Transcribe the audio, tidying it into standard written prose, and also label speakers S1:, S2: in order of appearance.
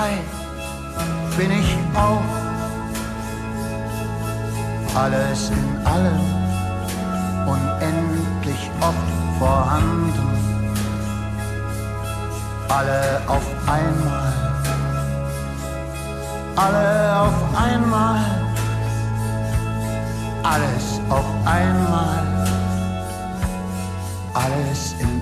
S1: frei bin ich auch. Alles in allem, unendlich oft vorhanden. Alle auf einmal, alle auf einmal, alles auf einmal, alles in